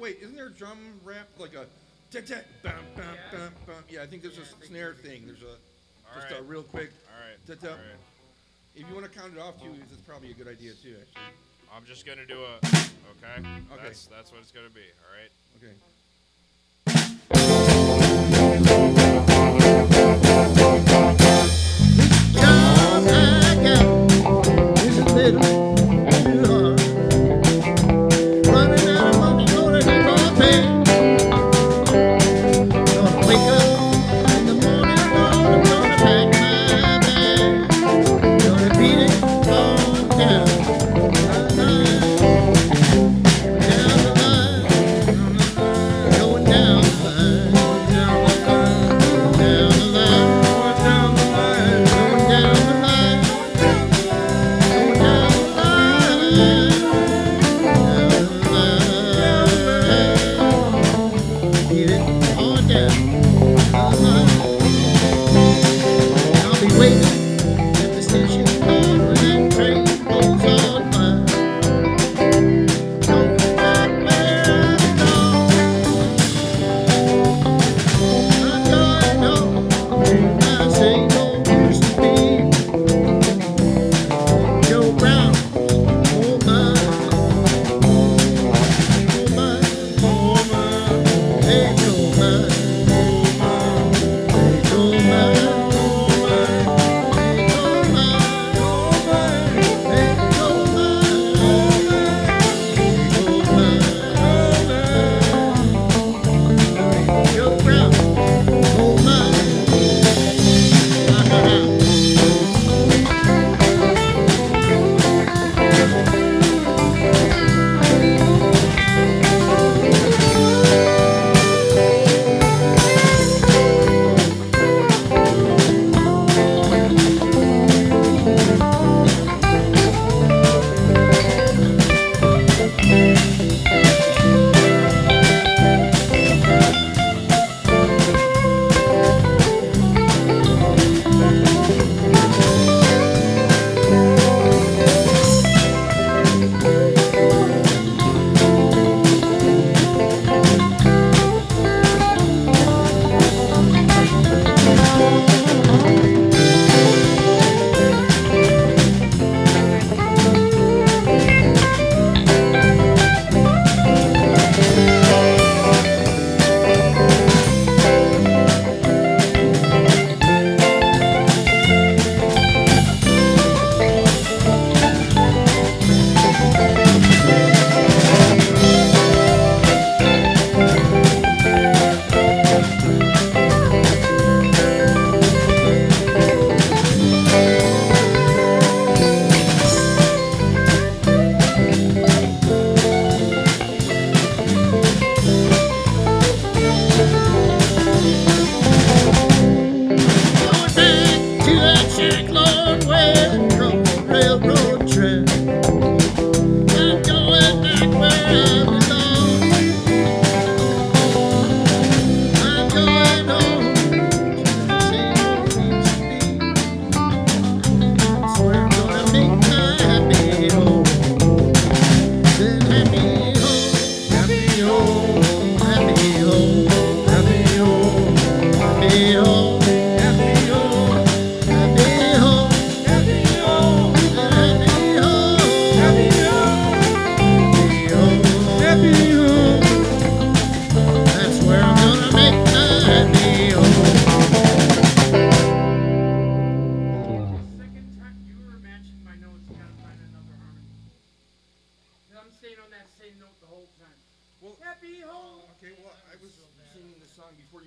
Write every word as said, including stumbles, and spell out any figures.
wait, isn't there a drum rap like a tick tick bum bum Yeah. bum bum? Yeah, I think there's Yeah, a I think snare so. thing. There's a All just right. a real quick. All right. tick, All tick. right. If you want to count it off too, it's probably a good idea too. Actually. I'm just gonna do a. Okay. Okay. That's that's what it's gonna be. All right. Okay. Job I got is a little too hard. Running out of money, gonna need more pay. Gonna wake up in the morning, gonna, gonna pack my bag. Gonna beat it on down the line, down the line, going down the line, down the line, down the line. Going down the line, going down the line, down the line. Get it on down the line. I'll be waiting at the station door when that train pulls on by. Don't stop where I belong. I'm going home to my same old used to be. Joe Brown, oh my, oh my, oh my, hey Joe my, hey Joe my, hey Joe my, hey Joe my, hey Joe Brown, oh my. Going back to that shack, Lord, where the railroad track. I'm going back where I belong. I'm going home to the same old used to be. I swear I'm gonna make my happy home. Then happy home, happy home, happy home, happy home, happy home. Happy home, happy home, happy home, happy home, happy home, happy home. That's where I'm gonna make my happy home. Second time you were matching my notes, you gotta find another harmony. 'Cause I'm staying on that same note the whole time. Well, Happy home. okay. Well, I was singing this song before you.